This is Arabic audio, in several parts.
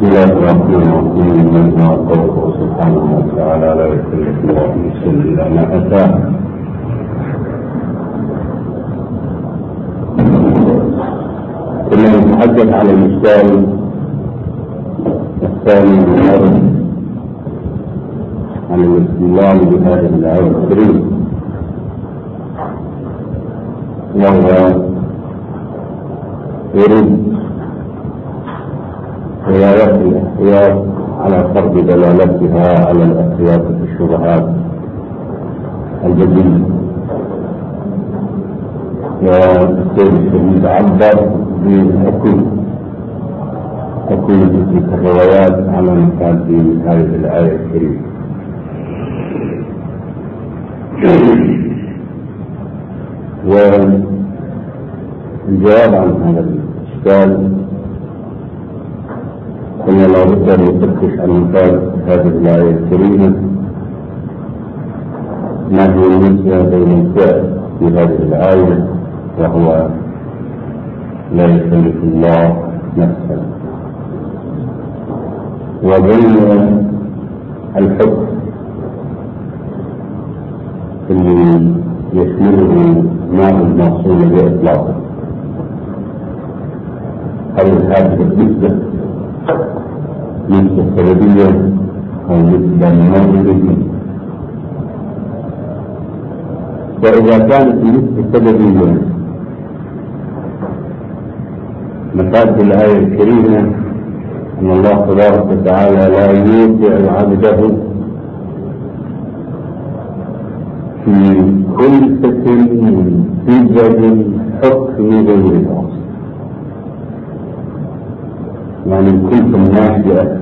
بسم الله الرحمن الرحيم. من قوله سبحانه وتعالى لا يكلف الله نفسا الا ما اتاه. كنا نتحدث عن المثال الثاني من الارض عن الاستدلال بهذه الايه الكريمه، وهو يريد روايات الاحتياط على فرض دلالتها على الاحتياط في الشبهات الجديدة. والسيد الشهيد عبر بالحكم تكون تلك الروايات على مثال في هذه الآية الكريمة. والجواب عن هذا الإشكال قلنا لا بد أن نفتش عن مثال هذه الآية الكريمة، ما هي النسبة بين الفعل في هذه الآية وهو لا يكلف الله نفسا، وبين الحكم اللي يشمله ما الموصول بإطلاقه. هل هذه النسبة نسبة سببية أو نسبة موردية؟ وإذا كانت النسبة سببية مفاد الآية الكريمة أن الله تبارك وتعالى لا يوسع عبده في كلفة من سجد حكم غير الأصل، يعني الكلفة الناشئة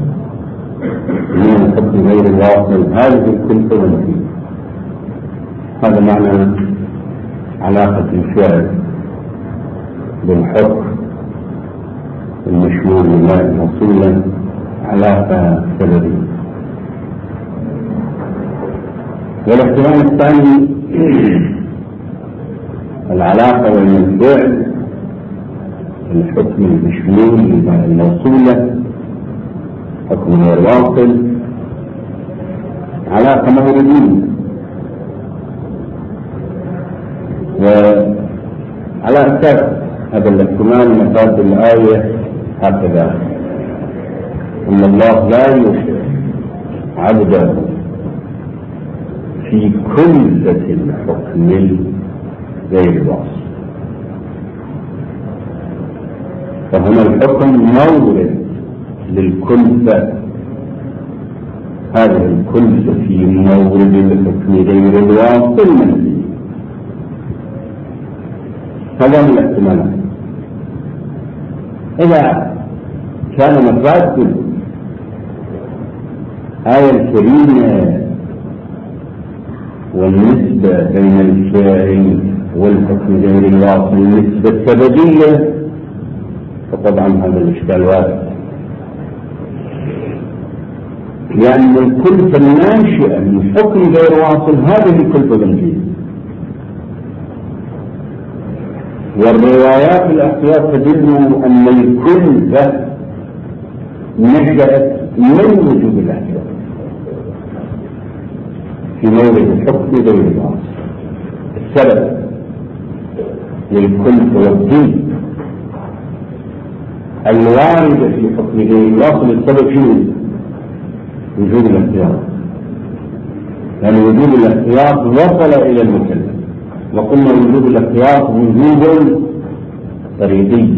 من الحكم غير الواصل هذه الكلفة منفية. هذا معنى علاقة الفعل بالحكم المشمول لله الموصولة علاقة سببية. والاحتمال الثاني العلاقة بين الفعل الحكم المشمول لله الموصولة حكم غير واصل علاقة موردية. وعلى أساس هذا الاحتمال مفاد الآية هكذا أن الله لا يوسع عبده في كلفة الحكم غير الواصل. فهنا الحكم مورد للكلفة، هذه الكلفة في مورد الحكم غير الواصل منفي. هذا من الاحتمالات. إذا كان مفاد الآية الكريمة والنسبة بين الفاعل والحكم غير الواصل النسبة السببية، فطبعا هذا الإشكال وارد، لأن الكلفة الناشئة من حكم غير واصل هذه الكلفة منفية. والروايات الاحتياط تدل أن الكلفة نشأت من وجود الاحتياط في مورد الحكم غير الواصل. السبب للكلفة والدين الواردة في حكم غير الواصل السبب شنو؟ وجود الاحتياط، يعني وجود الاحتياط وصل إلى المكلف. وقلنا وجود الاحتياط وجود طريقي.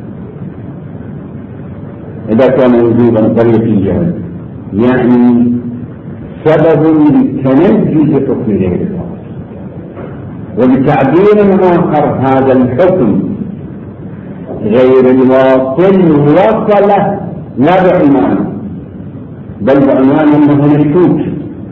إذا كان وجودا طريقيا يعني سبب للتنجي في حكم غير الواصل. وبتعبير آخر هذا الحكم غير الواصل وصل لا بعنوان بل بعنوان أنه مشكوك.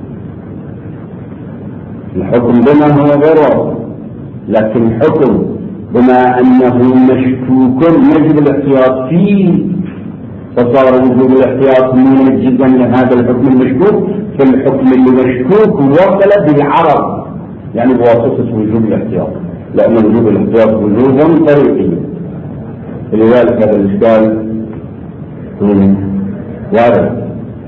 الحكم بما هو غير واصل، لكن الحكم بما أنه مشكوك يجب الاحتياط فيه، فصار وجود الاحتياط منجزا لهذا الحكم المشكوك. فالحكم اللي مشكوك وصل بالعرض يعني بواسطة وجود الاحتياط، لأن وجود الاحتياط وجودا طريقيا. لذلك هذا الإشكال وارد.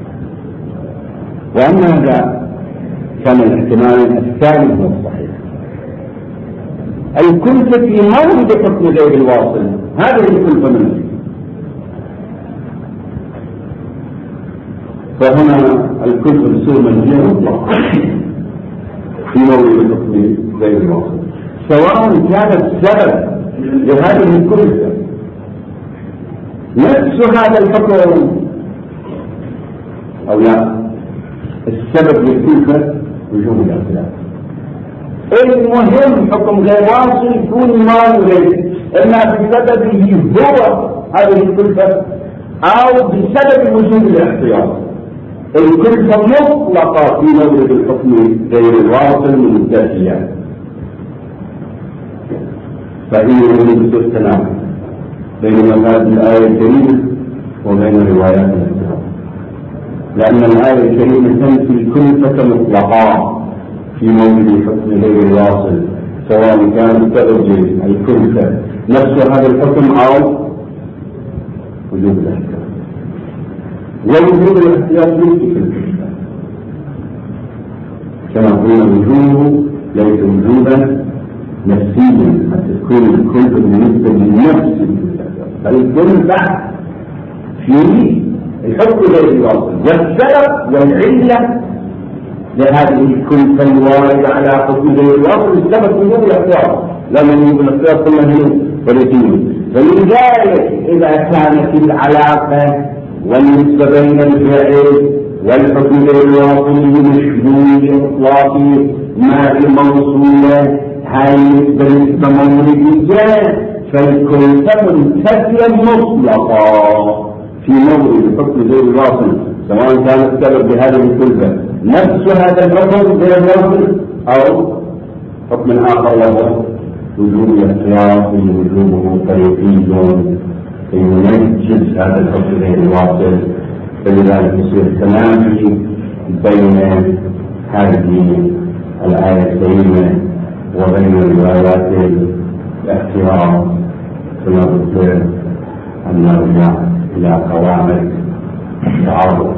وأن هذا كان الاحتمال الثاني هو الصحيح. الكلفة في مورد حكم غير الواصل، هذه الكلفة منه. فهنا الكلفة تصير منهية مطلقة في مورد حكم غير الواصل، سواء كان السبب لهذه الكلفة نفس هذا الحكم أو لا. السبب للكلفة وجوب الاختلاف. المهم حكم غير واصل يكون ما يريد، إما بسببه هو هذه الكلفة أو بسبب وجود الاحتياط. الكلفة مطلقة في مورد الحكم غير الواصل من الذاتيات، فهي يريد التناقض بين مفاد الآية الكريمة وبين روايات الاحتياط، لأن الآية الكريمة تنفي الكلفة مطلقا في مورد الحكم غير الواصل، سواء كان السبب الكلفة نفس هذا الحكم أو وجود الاحتياط. ووجود الاحتياط ليس في الكلفة، كما قلنا وجوده ليس وجودا نفسيا حتى تكون الكلفة بالنسبة للنفس، بل الكلفة في الحكم غير الواصل، والسبب والعلة لهذه الكلفة الواردة على حكم غير الواصل السبب وجود الاحتياط، لما يوجد الاحتياط قلنا هنا ولكن. فلذلك إذا كانت العلاقة والنسبة بين الفعل والحكم غير الواصل مشمول إطلاقي ما الموصولة هاي النسبة مولدية، فالكلفة منتفية مطلقة في مورد الحكم غير الواصل، سواء كان السبب بهذه الكلفة نفس هذا الحكم غير الواصل أو حكم آخر له وجود الاحتياط وجوده طريقي ينجز هذا الحكم غير الواصل. فلذلك يصير تنافي بين هذه الآية الكريمة وبين روايات الاحتياط، ثم نذكر أن نرجع إلى قواعد التعارض.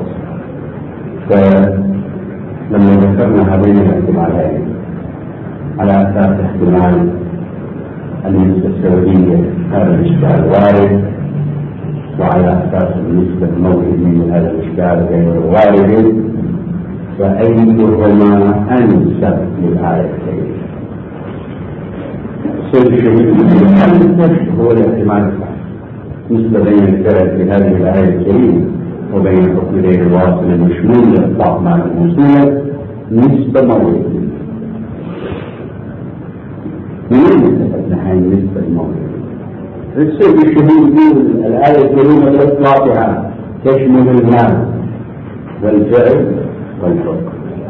فلما ذكرنا هذين الاحتمالين على أساس احتمال النسبة السببية هذا الإشكال وارد، وعلى أساس النسبة الموردية هذا الإشكال غير وارد، فأيهما أنسب للآية الكريمة؟ الشهيد هو الاحتمال نسبة بين الفعل في هذه الآية الكريمة وبين حكم غير الواصل المشمول لإطلاق معنى الموصولة نسبة موردية. من استفدنا هذه النسبة الموردية؟ السيد الشهيد يقول الآية الكريمة بإطلاقها تشمل المال والفعل والحكم.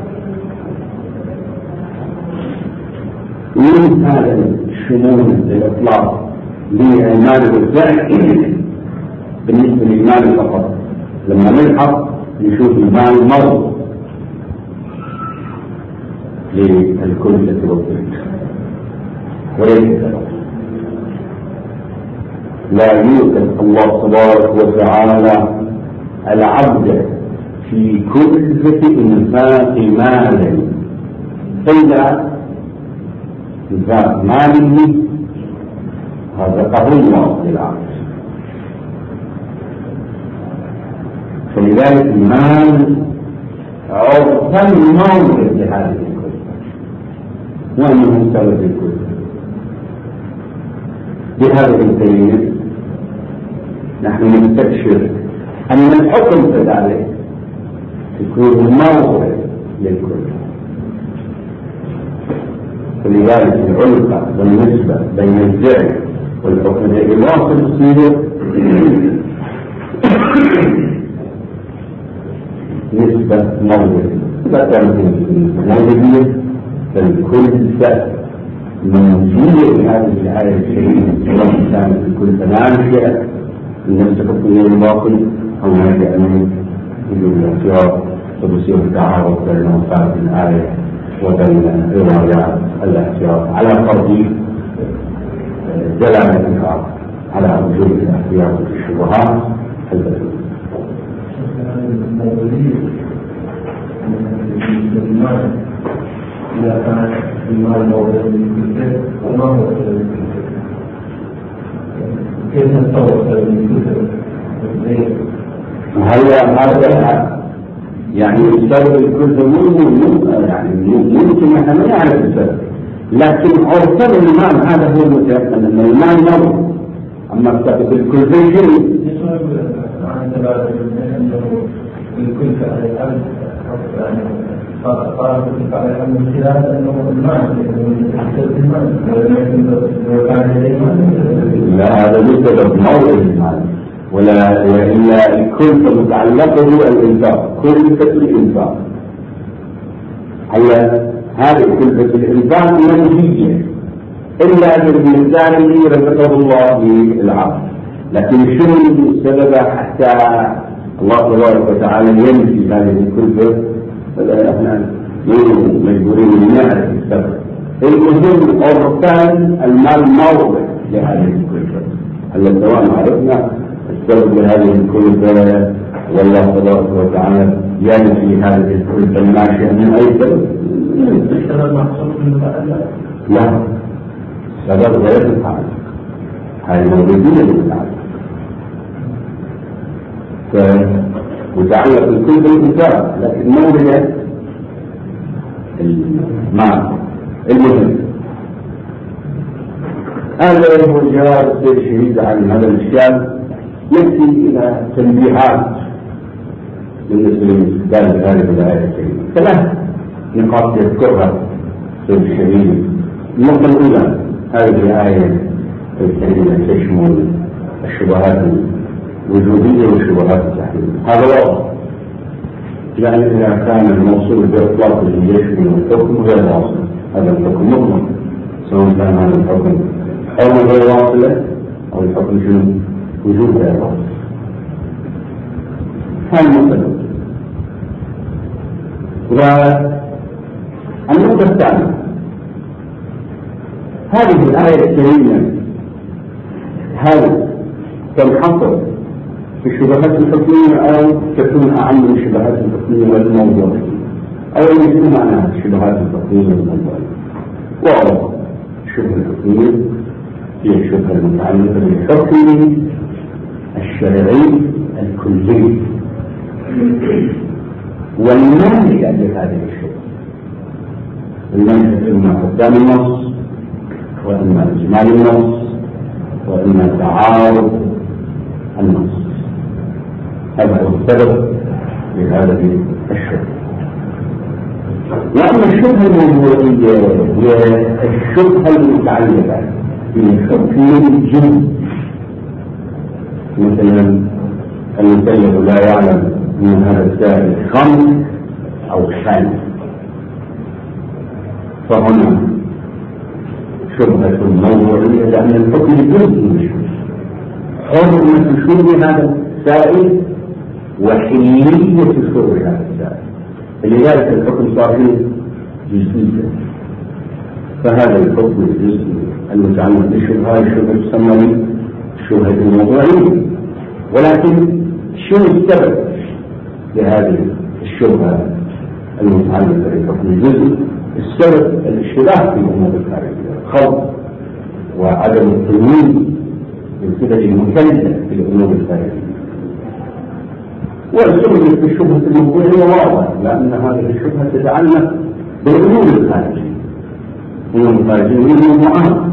من هذا الشمول للإطلاق للمال والفعل بالنسبة للمال فقط، لما نلحق نشوف المال مرض للكلفة والفعل وليس لا يوجد الله تبارك وتعالى العبد في كلفة إنفاق مال إلا إنفاق ماله رزقه الله للعبد. فلذلك المال عرفا مورد لهذه الكلفة وأنه سبب الكلفة. بهذه الكلمة نحن نستكشف أن الحكم كذلك يكون مورد للكلفة. فلذلك العلاقة والنسبة بين الفعل والحكم غير الواصل تصير نسبة مورد. لا كانت نسبة موردية فالكلفة منزية بهذه الآية الكريمة، سواء كانت الكلفة ناشئة من نفس حكم غير الواصل أو ناشئة من وجود الاختيار، فتصير التعارض بين مفاد الآية وبين روايات الاحتياط على فرض دلالتها على وجود الاحتياط في الشبهات البديهية. الموجودين من المال إذا كان المال موجود من الكتاب وما هو سبب الكتاب؟ كيف نتصور سبب الكتاب؟ هذا يعني السبب الكل يعني ممكن احنا ما نعرف السبب، لكن عرف المال هذا هو المتيقن ان المال موجود. اما السبب الكل شيء الكل على الأمن قال الكل على الأمن من خلال أنه المال لا، هذا ليس سبب موضع المال ولا إلا الكلفة متعلقة بالإنفاق، كلفة الإنفاق. هذه كلفة الإنفاق منهية إلا بالمقدار اللي رزقه الله بالعبد، لكن شنو السبب حتى الله تبارك وتعالى ينفي هذه الكلفة؟ احنا مجبورين نعرف السبب. المهم عرفان المال موضع لهذه الكلفة. هلا سواء عرفنا السبب لهذه الكلفة والله تبارك وتعالى ينفي هذه الكلفة الناشئة من أي سبب؟ السبب محصور في المتعلق؟ لا، السبب غير المتعلق، هذه موجودية المتعلق. فمتعلق الكل بالإنسان، لكن موضع المال. المهم هذا هو الجواب السيد الشهيد عن هذا الإشكال. يأتي إلى تنبيهات بالنسبة لاستدلال هذه الآية الكريمة. 3 نقاط يذكرها السيد الشهيد. النقطة الأولى، هذه الآية الكريمة تشمل الشبهات الوجودية والشبهات التحليلية. هذا واضح، لأن إذا كان الموصول بإطلاق يشمل الحكم غير واصل، هذا الحكم مطلق، سواء كان هذا الحكم حرمة غير واصلة أو الحكم شنو وجود غير واصل. هذا المطلق. والنقطة الثانية، هذه الآية الكريمة هل تنحصر في الشبهات الحكمية أو تكون أعم من الشبهات الحكمية والموضوعية، أو يكون معناها الشبهات الحكمية والموضوعية؟ واضح، الشبهة الحكمية هي الشبهة المتعلقة بالحكم الشرعي الكلي والمانع لهذه الشبهة، المانع إما قدام النص وإما إجمال النص وإما تعارض النص. هذا هو السبب لهذه الشبهة. وأما الشبهة الموضوعية هي الشبهة المتعلقة بحكم الجنس، مثلا المكلف لا يعلم من هذا السائل خمر أو خل، فهنا شبهة موضوعية لأن الحكم الجنسي حرمة شرب هذا السائل وحلية شرب هذا السائل، لذلك الحكم صار جزئيا. فهذا الحكم الجزئي المتعلق بالشبهة الشبهة تسمى الشبهة الموضوعية. ولكن شنو السبب لهذه الشبهة المتعلقة بالحكم الجزئي؟ السبب الاشتباه في الأمور الخارجية، الخلط وعدم التمييز من قبل المكلف في الأمور الخارجية. والسبب في الشبهة الموضوعية واضح، لأن هذه الشبهة تتعلق بالأمور الخارجية. الأمور الخارجية هي الموضوعات.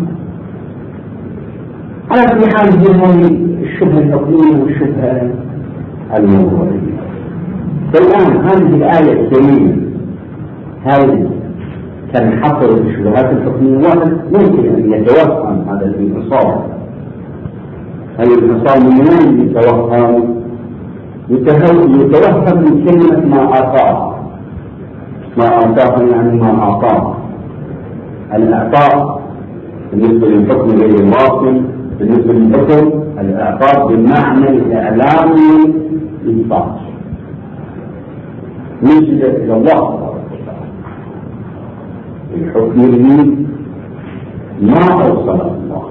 على كل حال هي الشبهة الحكمية والشبهة الموضوعية. فالآن هذه الآية الكريمة هذه تنحصر الشبهات الحكمية. واحد ممكن أن يتوهم هذا الانحصار. هل الانحصار من وين يتوهم؟ يتوهم من كلمة ما أعطاه. ما أعطاه يعني ما أعطاه. الإعطاء بالنسبة للحكم غير الواصل، بالنسبة للحكم الإعطاء بمعنى الإعلامي للإنفاق نسبة إلى الله بحكمه ما أوصل الله.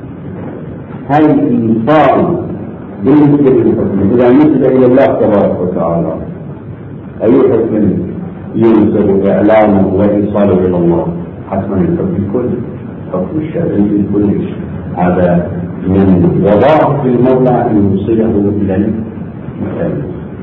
هل الإنفاق بالنسبة للحكم إذا نسبة إلى الله تبارك وتعالى أي حكم ينسب إعلامه وإيصاله إلى الله حسنا الحكم الكل، الحكم الشرعي الكل. هذا من وظائف المولى أن يوصله إلى المكان.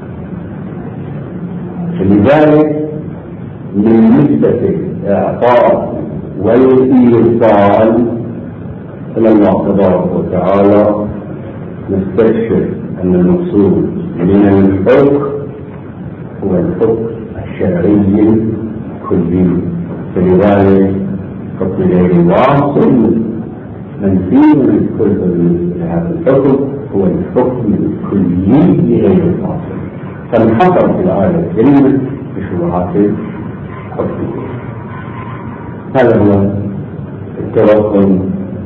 فلذلك من نسبة الإعطاء والإيصال إلى الله تبارك وتعالى نستشعر أن المقصود من الحكم هو الحكم الشرعي الكلي. فلذلك حكم غير واصل منفي من الكل لهذا الحكم هو الحكم الكلي لغير الواصل، فانحصر في الآية الكريمة بشبهات الحكم. هذا هو التوكل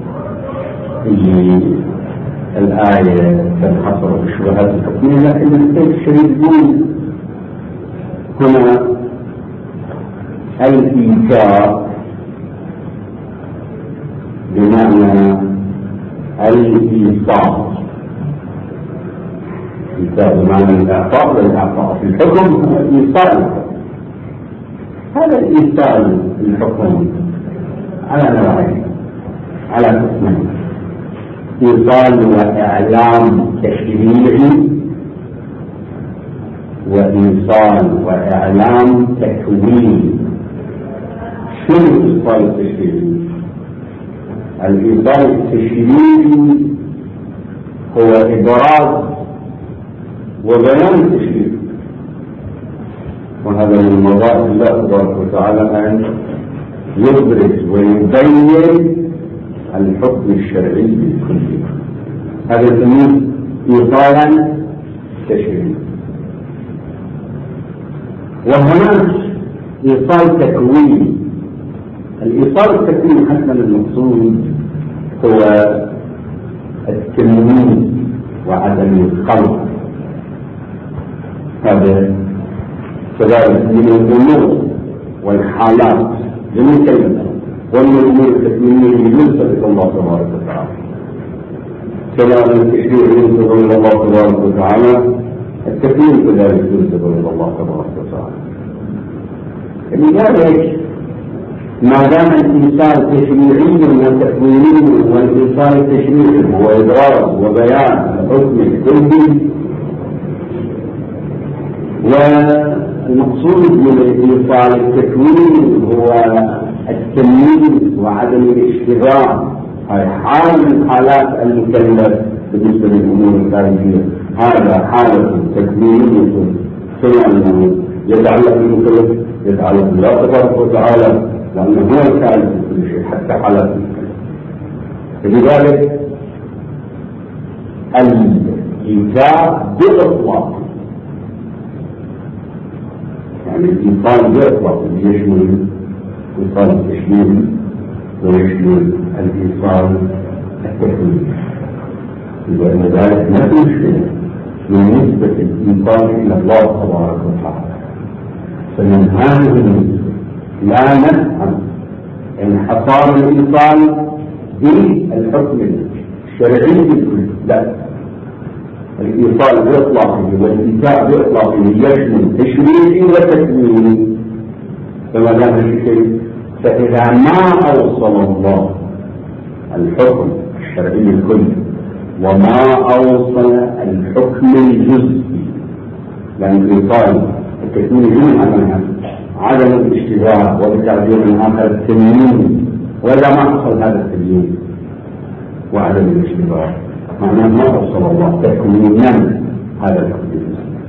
في الآية تنحصر بالشبهات الحكمية، لكن الشيء الشديد هنا الإيثار بمعنى الإيصال. الإيثار بمعنى الإعطاء والإعطاء في الحكم إيصال. هذا الإيصال الحكم على نوعين، على قسمين: إيصال وإعلام تشريعي، وإيصال وإعلام تكويني. شنو الإيصال التشريعي؟ الإيصال التشريعي هو إبراز وبيان التشريع، وهذا من وظائف الله تبارك وتعالى أن يبرز ويبين الحكم الشرعي الكلي. هذا يسميه إيصالا تشريعيا. وهناك إيصال تكويني. الإيصال التكويني حسب المقصود هو التمييز وعدم الخلط. هذا كذلك من الأمور والحالات جميع كلمة، ومن الأمور التكوينية اللي ينسب إلى الله تبارك وتعالى. سواء التشريع ينسب إلى الله تبارك وتعالى، التكوين كذلك ينسب إلى الله تبارك وتعالى. لذلك ما دام الإيصال تشريعي وتكويني، والإيصال التشريعي هو إبراز وبيان الحكم الكلي، والمقصود من الإيصال التكويني هو التمييز وعدم الاشتغال. هذه حالة من حالات المكلف بالنسبة للأمور الخارجية. هذا حالة تكوينية، سواء أنه يتعلق بالمكلف يتعلق بالله تبارك وتعالى، لأنه هو الكائن في كل شيء حتى حالات المكلف. فلذلك الإيثار بإطلاق، يعني الإيصال بإطلاق يشمل إيصال التشريعي ويشمل الإيصال التكويني. لأن ذلك ما في مشكلة من نسبة الإيصال إلى الله تبارك وتعالى. فمن هذه النسبة لا نفهم انحصار الإيصال بالحكم الشرعي الكلي، لا، الإيصال بإطلاقه والإيثار بإطلاقه يشمل تشريعي وتكويني. فما دام الشيء، فإذا ما أوصل الله الحكم الشرعي الكلي وما أوصل الحكم الجزئي، لأن الإيصال التكويني منها عدم الاشتباه، وبتعبير آخر التمييز، وإذا ما حصل هذا التمييز وعدم الاشتباه معناه ما أوصل الله تكوينا هذا الحكم.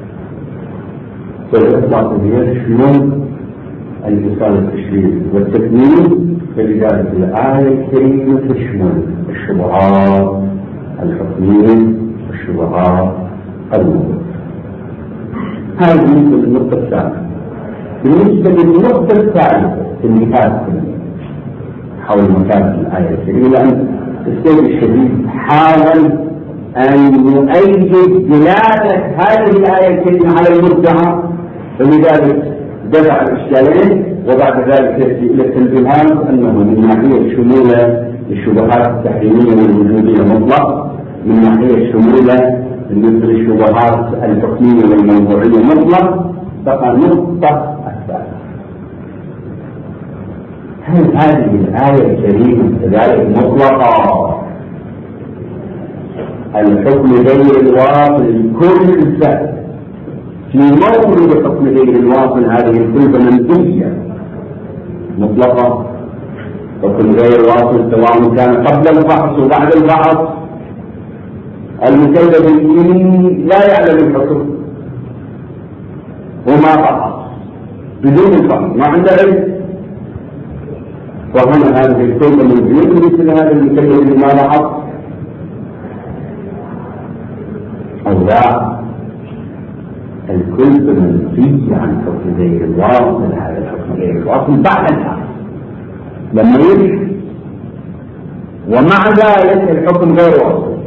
فالإطلاق يشمل الإيصال التشريعي والتكوين. فلذلك الآية الكريمة تشمل الشبهات الحكمية والشبهات الوضوء. هذه بالنسبة للنقطة الثانية. بالنسبة للنقطة الثالثة في النهاية حول مكانة الآية الكريمة، لأن السيد الشديد حاول أن يؤيد دلالة هذه الآية الكريمة على المدعى، فلذلك دفع الإشكالين، وبعد ذلك يأتي إلى التنبيهات أنه من ناحية شمولة للشبهات التحريمية والوجودية مطلق، من ناحية شمولة بالنسبة للشبهات الحكمية والموضوعية مطلق. بقى نقطة الثالثة: هل هذه الآية الكريمة كذلك مطلقة؟ الحكم غير الواصل كلفة في مورد حكم غير الواصل، هذه الكلفة منفية مطلقة. حكم غير الواصل سواء كان قبل الفحص وبعد الفحص، المكلف لا يعلم الحكم وما فحص بدون الفحص، ما عنده علم، وهنا هذه الكلفة منفية مثل هذا المكلف اللي ما فحص أو لا. الكلفة منفية عن حكم غير الواصل، هذا الحكم غير الواصل بعد الفحص لما يجي، ومع ذلك الحكم غير واصل.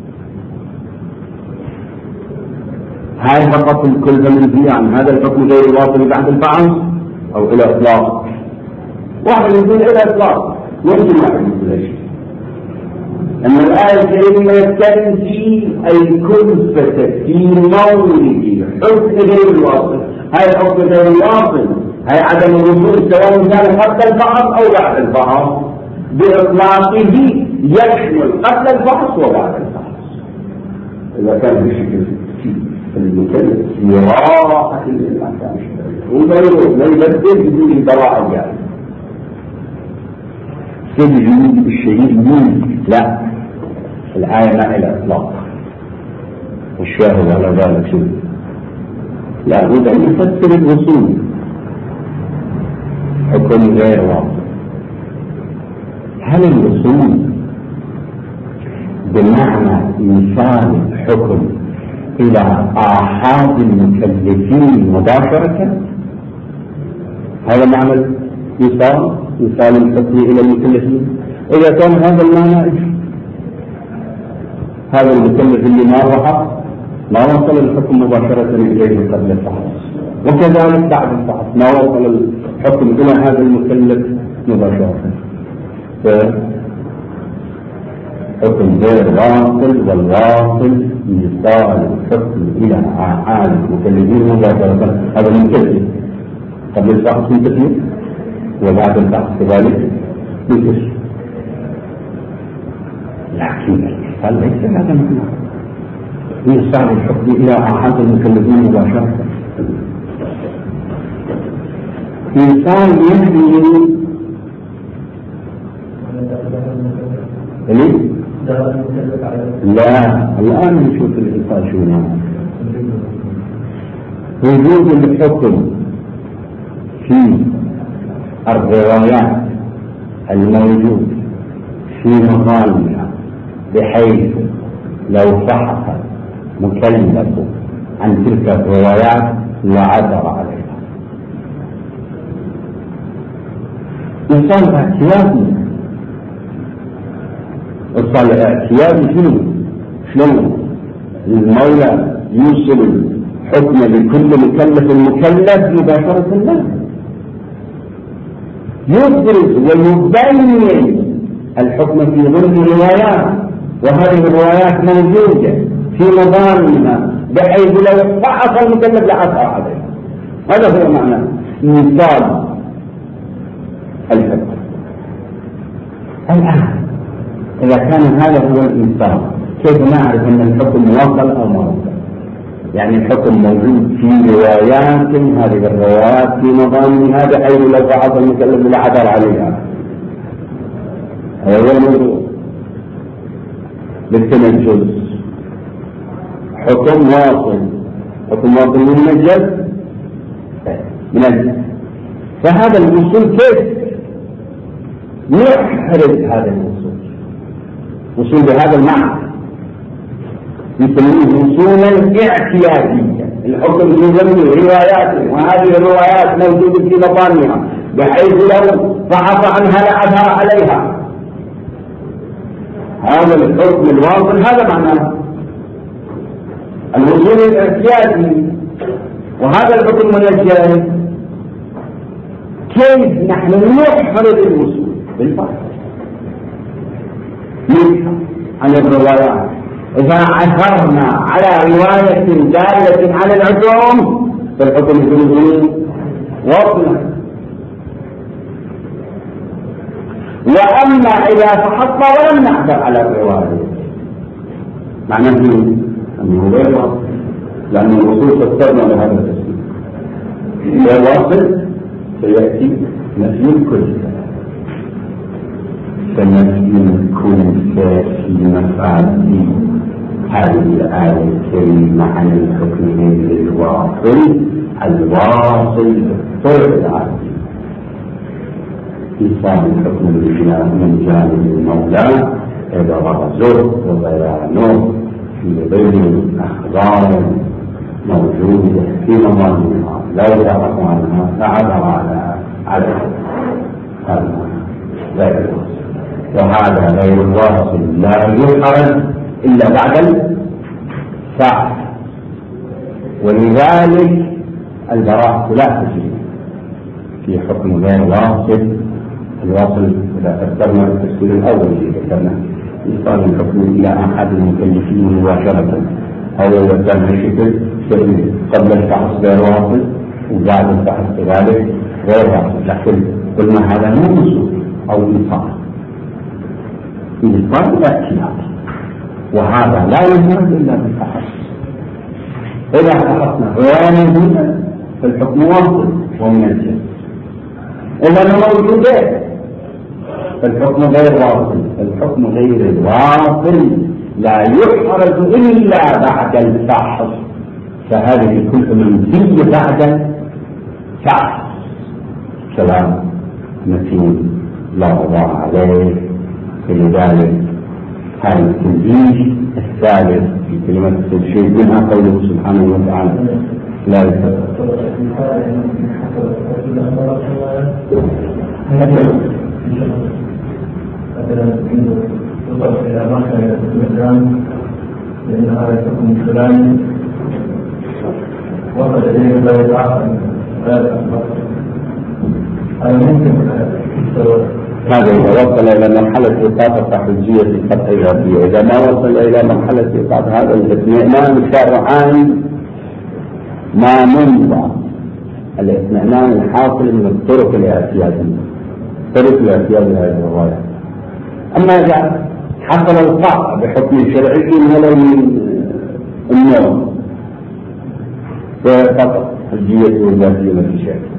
هاي فقط الكلفة منفية عن هذا الحكم غير الواصل بعد الفحص أو إلى إطلاق؟ واحد يقول إلى إطلاق، يمكن واحد يقول شيء أن الآية الكريمة تنفي الكلفة في مورد حكم غير الواصل. هاي الحكم غير الواصل، هاي عدم الوصول سواء كان قبل الفحص أو بعد الفحص، بإطلاقه يشمل قبل الفحص وبعد الفحص إذا كان بشكل المكلف في راحة للأحكام الشرعية ولا يبدل بدون البراءة يعني تجد الشهيد مين؟ لا، الآية ما إلى إطلاق، والشاهد على ذلك شو؟ لا بد أن يفسر الوصول حكم غير واضح. هل الوصول بمعنى إيصال الحكم إلى آحاد المكلفين مباشرة؟ هذا معنى إيصال الحكم إلى المكلفين. إذا كان هذا المعنى، هذا المكلف اللي ما وصل الحكم مباشرة إليه قبل الفحص، وكذلك بعد الفحص ما وصل الحكم إلى هذا المكلف مباشرة، حكم غير واصل، والواصل إيصال الحكم إلى آحاد المكلفين مباشرة. هذا المكلف قبل الفحص من تكليف، وبعد الفحص كذلك بكشف، لكن الإيصال ليس هذا معنى إيصال الحكم إلى آحاد المكلفين مباشرة. إيصال يهدي لا، الآن نشوف الإيصال شو معنى. وجود الحكم في الروايات الموجود في مظالمها، بحيث لو فحص مكلف عن تلك الروايات لعثر عليها. إيصال اعتيادي، إيصال اعتيادي شنو؟ المولى يوصل حكم لكل مكلف مباشرة له، يبرز ويبين الحكم في ضمن الروايات، وهذه الروايات موجودة في مظالمها بحيث لو فحص المكلف لعثر عليه. هذا هو معنى إيصال الحكم. الآن إذا كان هذا هو الإيصال، كيف نعرف أن الحكم وصل أو ما وصل؟ يعني الحكم موجود في روايات، هذه الروايات في مظالمها بحيث لو فحص المكلف لعثر عليها. هذا هو الموضوع. بالتنجز حكم واصل من الجد. فهذا الوصول كيف نحرز هذا الوصول بهذا المعنى؟ يسميه وصولا اعتياديا. الحكم في ضمن روايات، وهذه الروايات موجودة في مظالمها بحيث لو فحص عنها لعثر عليها. هذا الحكم الواصل، هذا معناه الوصول الاعتيادي. وهذا الحكم من الجاهل، كيف نحن نحرز الوصول بالفحص؟ نبحث عن الروايات إذا عثرنا على رواية دالة على العزوم فالحكم يكون وصلا. وأما إذا فحصنا ولم نعثر على الرواية معناه أنه غير واصل، لأن الوصول تضطرنا لهذا التسليم. غير واصل سيأتي نفي الكل، فنفي الكل في مفعول هذه الآية الكريمة عن الحكم الواصل. الواصل فرع إيصال الحكم من جانب المولى إذا غرزه وبيانه في غير أخبار موجودة في مضامنها لا يعرف عنها فعبر على هذا غير الواصل. وهذا غير الواصل لا يحرز إلا بعد الفعل، ولذلك البراءة لا تجري في حكم غير واصل. الواصل إذا فسرنا التفسير الأول اللي ذكرنا إيصال الحكم إلى أحد المكلفين مباشرة، أو إذا كان الشكل قبل الفحص غير واصل وبعد الفحص كذلك غير واصل، لكن قلنا هذا مو وصول أو إيصال. إيصال لا اختيار، وهذا لا يمكن إلا بالفحص. إذا فحصنا غير فالحكم واصل ومن الجنس، إذا موجودين فالحكم غير واصل. الحكم غير الواصل لا يحرز إلا بعد الفحص، فهذه كل منفية بعد الفحص. كلام متين لا وضع عليه. فلذلك هذا التنبيه الثالث في كلمة التنشيد منها قوله سبحانه وتعالى لا يفعل إلى مكة الإسلام لأن هذا الحكم الفلاني وقد إليه لا يتعاقب هذا ممكن. هذا إذا وصل إلى مرحلة إيقاف الحجية الفتح الذاتية. إذا ما وصل إلى مرحلة إيقاف هذا الاطمئنان شرعان ما منضى الاطمئنان الحاصل من الطرق الاعتيادية، طرق الاعتياد هذه الرواية. أما إذا حصل القطع بحكم شرعي ولو من النوم فقط حجية وذاتية ما في شيء.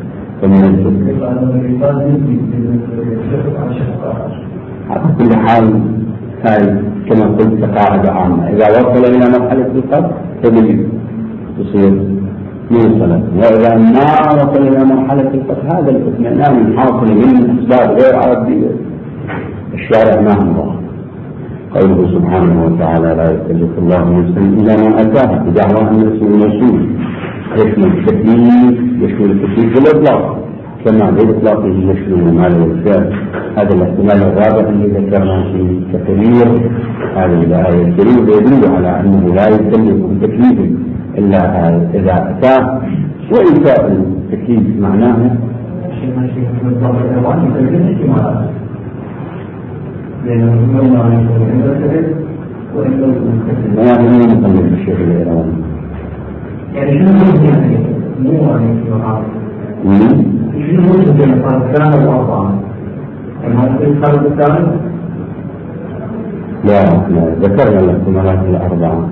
على كل حال هاي كما قلت قاعدة عامة، إذا وصل إلى مرحلة القطع فبالي تصير موصلة، وإذا ما وصل إلى مرحلة القطع هذا الاطمئنان الحاصل من أسباب غير عربية الشارع ما هو. قوله سبحانه وتعالى لا يكلف الله نفسا إلا ما أتاها، بدعوى أن اسم الموصول يشمل التكليف، يشمل التكليف بالإطلاق كما بإطلاقه يشمل المال والفعل. هذا الاحتمال الرابع الذي ذكرناه في تقرير هذه الآية الكريمة يدل على أنه لا يكلف بتكليف إلا إذا أتاه. وإنشاء التكليف معناه ما نقلل الشيخ الإيراني يعني شنو يعني مو يعني شنو بين الثاني والأربعة؟ الخلق الثاني؟ لا ذكرنا الاحتمالات الأربعة.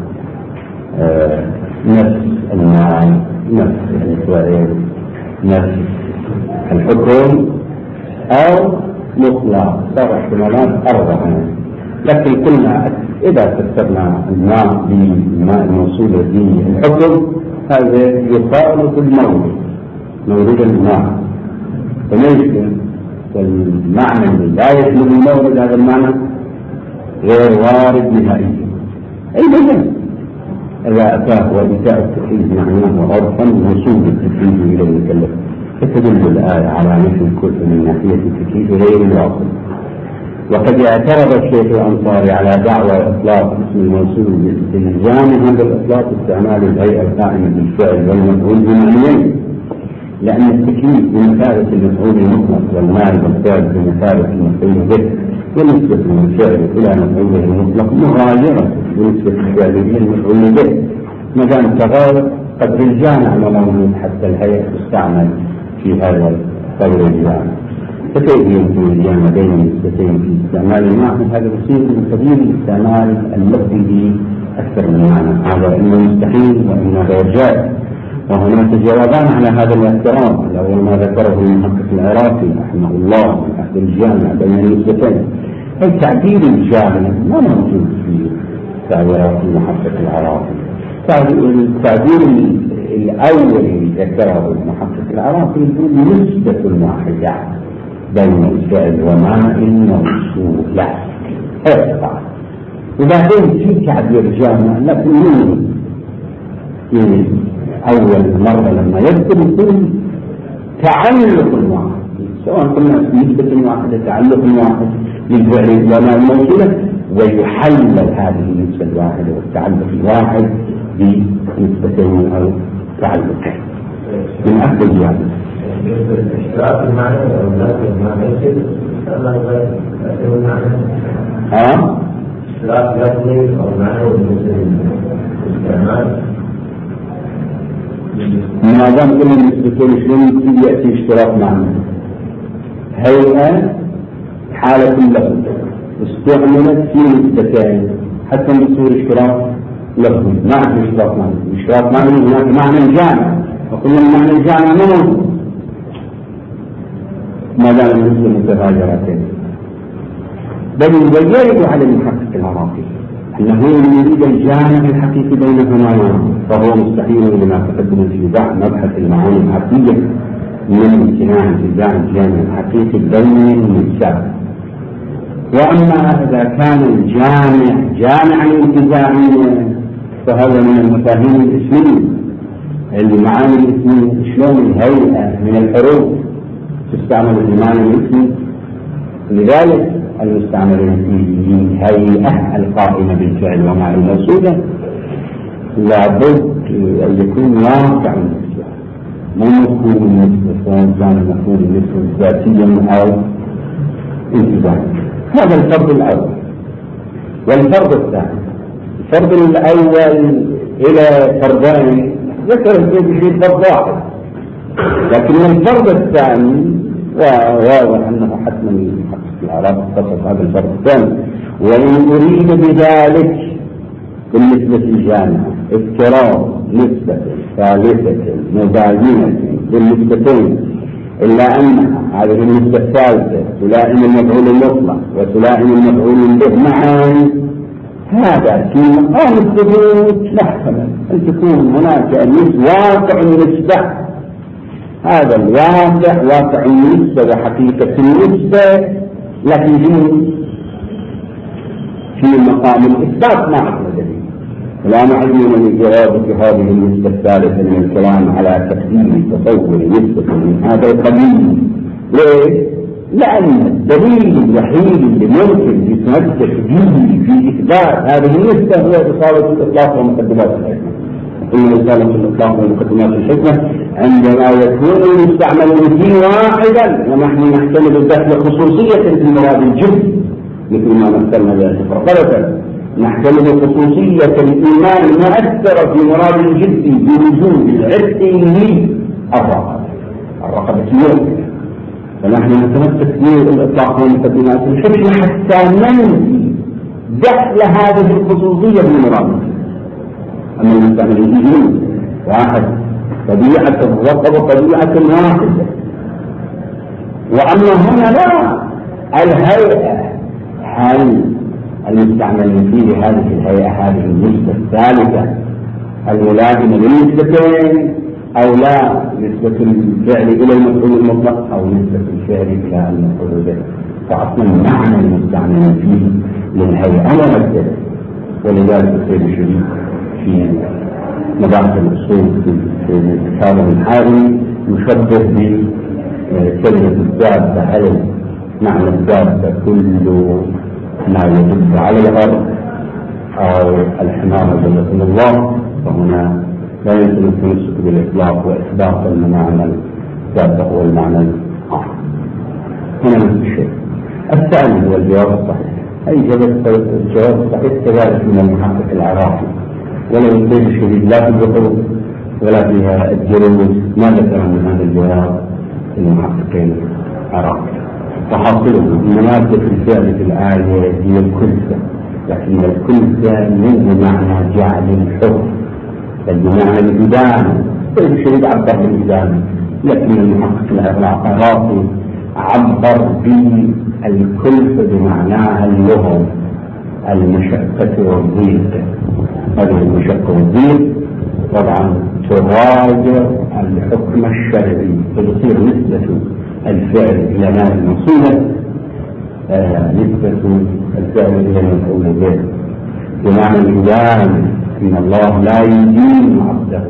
نفس المال، نفس الإسرائيل، نفس الحكم، أو مطلق. صار احتمالات أربعة، لكن قلنا إذا فسرنا الماء بالماء الموصول به الحكم هذا يخالف المورد، مورد الماء، فليس والمعنى اللي لا يشمل المورد هذا المعنى غير وارد نهائيا. أيضا إذا أتاه وإيتاء التكليف معناه عرفا وصول التكليف إلى المكلف، فتدل الآية على نفي الكلف من ناحية التكليف غير الواصل. وقد اعترض الشيخ الأنصاري على دعوى إطلاق اسم الموصول بإلزامها بالإطلاق استعمال الهيئة القائمة بالفعل والمفعول بمعنيين، لأن التكليف بمثابة المفعول المطلق والمال والفعل بمثابة المفعول به، ونسبة الفعل إلى مفعوله المطلق مغايرة بنسبة الفعل إلى المفعول به، ما دام تغير قدر الجامع موجود حتى الهيئة تستعمل في هذا القدر الجامع. فكيف يمكن الجامع بين النسبتين في استعمال المعنى؟ هذا يصير من قبيل الاستعمال اللفظي أكثر من معنى، هذا إما مستحيل وإما غير جائز. وهناك جوابان على هذا الاعتراض. الأول ما ذكره المحقق العراقي رحمه الله من أحد الجامع بين النسبتين، أي تعبير الجامع ما موجود في تعبيرات المحقق العراقي. التعبير الأول اللي ذكره المحقق العراقي يقول نسبة واحدة بين الفعل وما الموصولة، هذا. وبعدين في تعبير جامع لكن من أول مرة لما يذكر يكون تعلق واحد، سواء قلنا نسبة واحدة تعلق واحد للفعل وما الموصولة، ويحلل هذه النسبة الواحدة والتعلق الواحد بنسبتين أو تعلقين من أحد الجانب. اشتراك المعنى أو لا المعنى اشتراك لفظي أو معنى الاستعمال. ما دام كل النسبتين شلون يأتي اشتراك معنى؟ هيئة حالة اللفظ استعملت في نسبتين حتى يصير اشتراك لفظي، ما عندنا اشتراك معنى. اشتراك معنى هناك معنى جامع، وقلنا المعنى الجامع موجود ما دام النسبة متغايرتين. بل يبين على المحقق العراقي أنه يريد الجامع الحقيقي بينهما، فهو مستحيل لما تقدم في بعض مبحث المعاني الحقيقية من امتناع انتزاع الجامع الحقيقي بين النسب. وأما إذا كان الجامع جامعا انتزاعيا فهذا من المفاهيم الاسمية، المعاني الاسمية. شلون الهيئة من الحروف تستعمل المعنى الاسمي؟ لذلك المستعملين في الهيئة القائمة بالفعل ومع الموصولة لابد أن يكون واقع النسبة، مو مفهوم النسبة سواء كان مفهوم النسبة ذاتيا أو انتزاعيا. هذا الفرض الأول. والفرض الثاني، الفرض الأول إلى فرضين ذكر الزوج فرض واحد، لكن الفرض الثاني واضح أنه حتما يحقق العراق خصص هذا الفرض الثاني. وإن أريد بذلك بالنسبة الجامعة افتراض نسبة ثالثة مباينة بالنسبتين، إلا أن هذه النسبة الثالثة تلائم المفعول المطلق وتلائم المفعول به معا، هذا في مقام الثبوت محتمل أن تكون هناك واقع النسبة، هذا الواقع واقع النسبة وحقيقة النسبة، لكن في مقام الإثبات ما عندنا دليل. لا نعلم من جوابك هذه النسبة الثالثة من الكلام على تقديم تصور نسبة من هذا القبيل. ليه؟ لأن الدليل الوحيد اللي ممكن يتمسك به في إثبات هذه النسبة هو رسالة الإطلاق ومقدمات الحكمة. إن رسالة الإطلاق ومقدمات الحكمة عندما يكون المستعمل فيه واحدا ونحن نحتمل الدخل خصوصية في المراد الجزء مثل ما مثلنا ذلك فرقبة، نحتمل خصوصية الإيمان المؤثرة في مراد الجزء بوجود العتق الرقبة اليوم، فنحن نتمسك بالإطلاق ومقدمات الحكمة حتى ننفي دخل هذه الخصوصية بالمراد. أما المستعمل فيه واحد، طبيعة الرقبة طبيعة واحدة. وأما هنا لا، الهيئة هل المستعمل فيه هذه الهيئة هذه النسبة الثالثة الملازمة للنسبتين أو لا، نسبة الفعل إلى المفعول المطلق أو نسبة الفعل إلى المفعول به. فأصلا معنى المستعمل فيه للهيئة مرتبة. ولذلك السيد الشريف في مباحث الأصول في الكتاب الحالي يشبه بكلمة الدابة على معنى الدابة كل ما يدب على الأرض أو الحمار جزاكم الله، فهنا لا يمكن التمسك بالإطلاق وإثبات المعنى هذا هو المعنى الآخر. هنا نفس الشيء. الثاني هو الجواب الصحيح. أي الجواب الصحيح كذلك من المحقق العراقي، ولا يزيد الشديد لا في البحوث ولا فيها الجلوس ما ذكر من هذا الجواب المحققين العراقي. فحاصله أن مادة الفعل في الآية هي الكلفة، لكن الكلفة من بمعنى جعل الحكم، بل بمعنى الإدانة. الشديد عبر بالإدانة، لكن المحقق العراقي عبر بالكلفة بمعناها اللغة، المشقة والضيق. هذه المشقة والضيق طبعا تراجع الحكم الشرعي، فتصير نسبة الفعل إلى ما الموصولة نسبة الفعل إلى المفعول به، بمعنى الإدانة. إن الله لا يدين عبده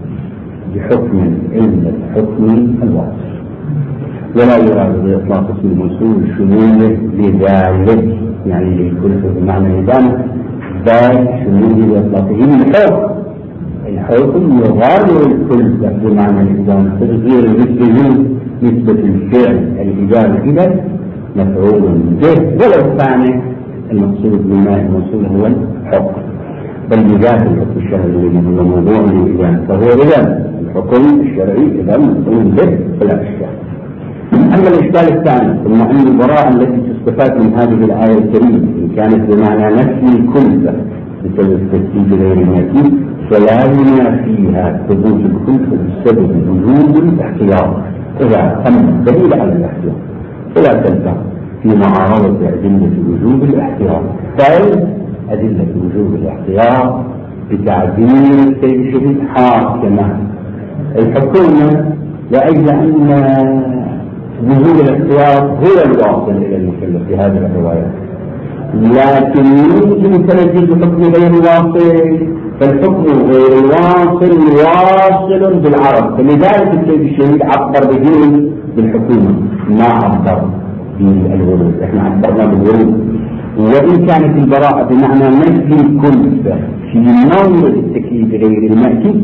بحكم إلا الحكم الواضح، ولا يراد بإطلاق اسم الموصول شموله لذلك، يعني للكلفة بمعنى الإدانة، بل شموله لإطلاقه الحكم يغادر الكلفة بمعنى الإدانة، تصير نسبة الفعل الإدانة إلى مفعول به، ولو كان المقصود بما الموصول هو الحكم، بل بذات الحكم الشرعي الذي هو موضوع الإدانة، فهو إذا الحكم الشرعي إذا مفعول به فلا إشكال. أما الإشكال الثاني، ثم أن البراءة التي تستفاد من هذه الآية الكريمة إن كانت بمعنى نفي الكلفة بسبب التسديد غير المأتي، فلا ينافيها ثبوت الكلفة بسبب وجود الاحتياط. إذا تم دليل على الاحتياط فلا تلزم في معارضة أدلة وجوب الاحتياط، بل أدلة وجوب الاحتياط بتعبير السيد الشديد حاكمة الحكومة، لأجل أن وجود الاحتياط هو الواصل إلى المكلف في هذه الروايات، لكن يمكن تنجيز حكم غير واصل، فالحكم غير الواصل واصل بالعرب، فلذلك السيد الشهيد عبر به بالحكومة ما عبر بالورود. احنا عبرنا بالورود، وإن كانت البراءة بمعنى نفي الكلفة في مورد التكليف غير المأتي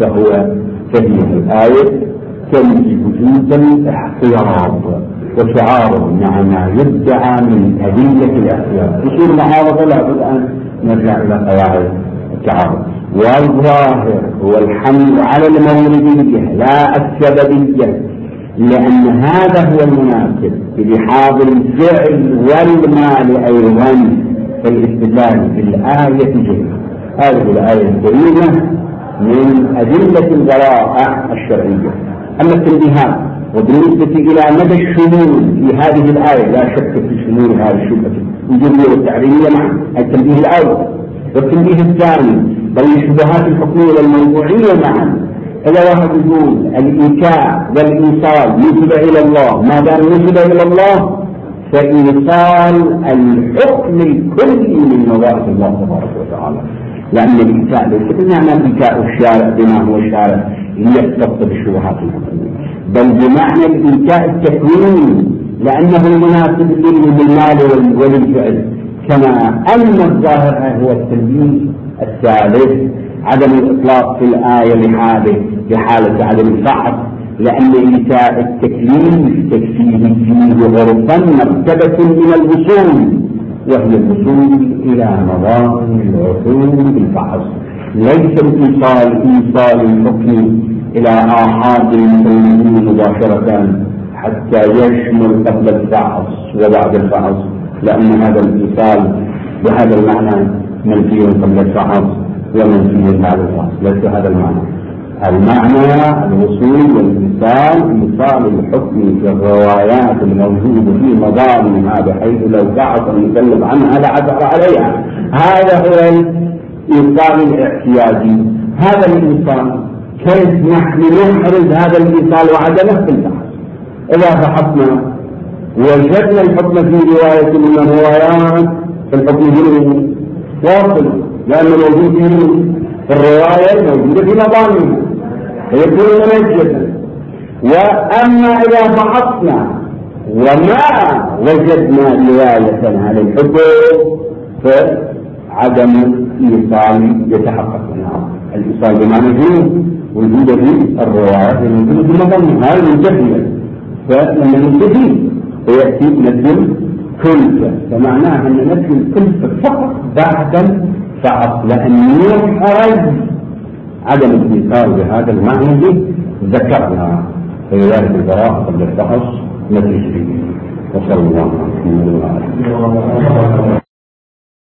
فهي الآية تنفي وجود الاحتياط وتعارض مع ما يدعى من أدلة الاحتياط. يصير معارضة لابد أن نرجع إلى قواعد التعارض. والظاهر هو الحمل على الموردية لا السببية، لأن هذا هو المناسب بلحاظ الفعل والمال أيضا. فالاستدلال بالآية جهة، هذه الآية الكريمة من أدلة البراءة الشرعية. أما التنبيهات وبالنسبة إلى مدى الشمول في هذه الآية لا شك في شمول هذه الشبهة الوجوبية والتعليمية معا، التنبيه الأول والتنبيه الثاني، بل الشبهات الحكمية والموضوعية معا. إذا واحد يقول الإيتاء والإيصال نسب إلى الله، ما دام نسب إلى الله فإيصال الحكم الكلي من مواهب الله تبارك وتعالى، لأن الإيتاء ليس بمعنى إيتاء الشارع بما هو الشارع ليختص بالشبهات الحكمية، بل بمعنى الإيتاء التكويني، لأنه المناسب للمال وللفعل. كما أن الظاهر هو التنبيه الثالث عدم الإطلاق في الآية لحالة عدم الفحص، لأن إيتاء التكليف تكفيه فيه غرفا مرتبة من الوصول، وهي الوصول إلى مظاهر العقول بالفحص، ليس إيصال الحكم إلى آحاد المسلمين مباشرة حتى يشمل قبل الفحص وبعد الفحص، لأن هذا الإيصال بهذا المعنى منفي قبل الفحص ومنفي بعد الفحص، ليس هذا المعنى. المعنى الوصول والإيصال، إيصال الحكم في الروايات الموجودة في مضامنها بحيث لو بحث المكلف عنها لعثر عليها، هذا هو الإيصال الاحتياجي. هذا الإيصال كيف نحن نحرز هذا الإيصال وعدمه في البحث؟ إذا بحثنا وجدنا الحكم في رواية من الروايات فالحكم هنا واصل، لأن موجود في الرواية الموجودة في مضامنها فيكون منجدا. وأما إذا بحثنا وما وجدنا رواية على الحكم فعدم إيصال يتحقق منها. الإيصال بمعنى وجود وجود في الرواية وجود في المظن هذا منتفيا فلما ينتفي فيأتي نفي الكلفة فمعناها أن نفي الكلفة فقط بعد فقط لأن يحرز عدم الإيصال بهذا المعنى ذكرنا فلذلك البراءة قد يفتحص نفي الشيء وصلى الله عليه وسلم.